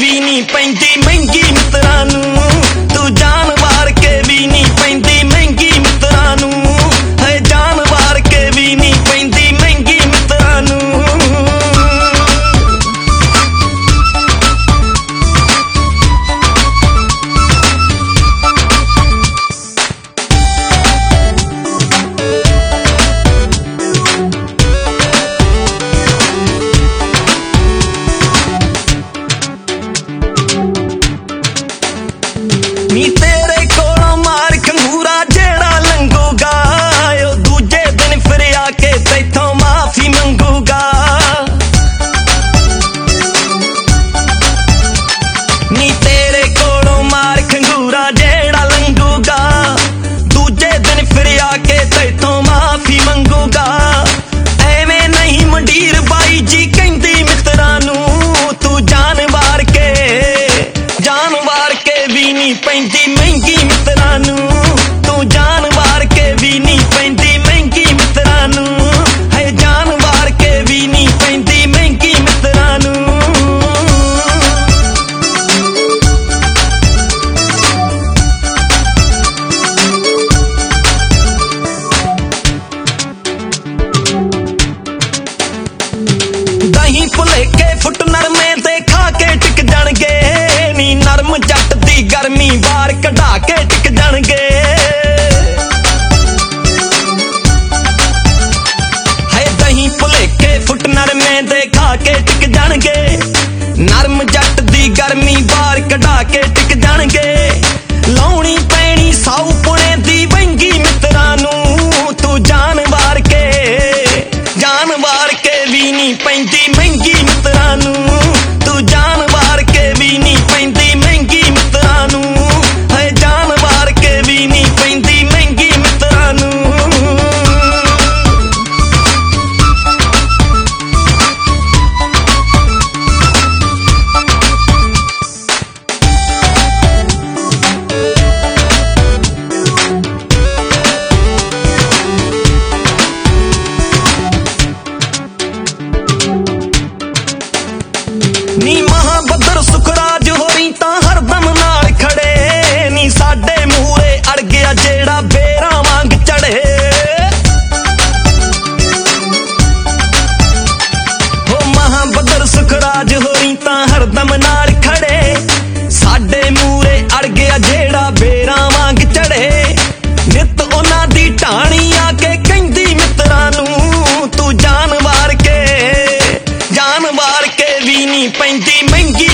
भी नहीं पैंदी महंगी मित्रां नूं तू जान वार के भी नहीं पैंदी महंगी मित्रां नूं है जान वार के भी नहीं पैंदी महंगी मित्रां नूं नी तेरे कोलों मार खंगूरा जेड़ा लंघूगा ओ दूजे दिन फिर आके तैथों माफी मंगूगा नी तेरे कोलों मार खंगूरा जेड़ा लंघूगा दूजे दिन फिर आके तैथों माफी मंगूगा एवें नहीं मंडीर बाई जी कहंदी मित्रां नूं तू जान वार के भी नहीं पैंदी महंगी मित्रां नूं तू जान वार के भी नहीं पैंदी महंगी मित्रां नूं है जान वार के भी नहीं पैंदी महंगी मित्रां नूं दही भुलेखे फुट नरमे ते खा के टिक जाणगे नी नरम जट दी गर्मी बार कढ़ा के टिक जाणगे है दही भुलेखे फुट नरमे दे खा के टिक जाणगे नरम जट दी गर्मी बार कढ़ा के टिक जाणगे लाउणी पैणी साऊ पुणे दी वंगी मित्रां नूं तू जान वार के भी नहीं पैंदी महंगी मित्रां नूं तू जान वार के भी नहीं पैंदी महंगी मित्रां नूं है जान वार के भी नहीं पैंदी महंगी मित्रां नूं नी महाबदर सुखराज होरी तां हरदम नाल खड़े नी साडे मूहरे अड़ गया जेड़ा बेरा वांग चढ़े हो महाबदर सुखराज होरी तां हरदम नाल खड़े साडे मूहरे अड़ गया जेड़ा बेरा वांग चढ़े नित उन्हां दी ढाणी आके कहंदी मित्रां नूं तू जान वार के भी नहीं पैंदी महंगी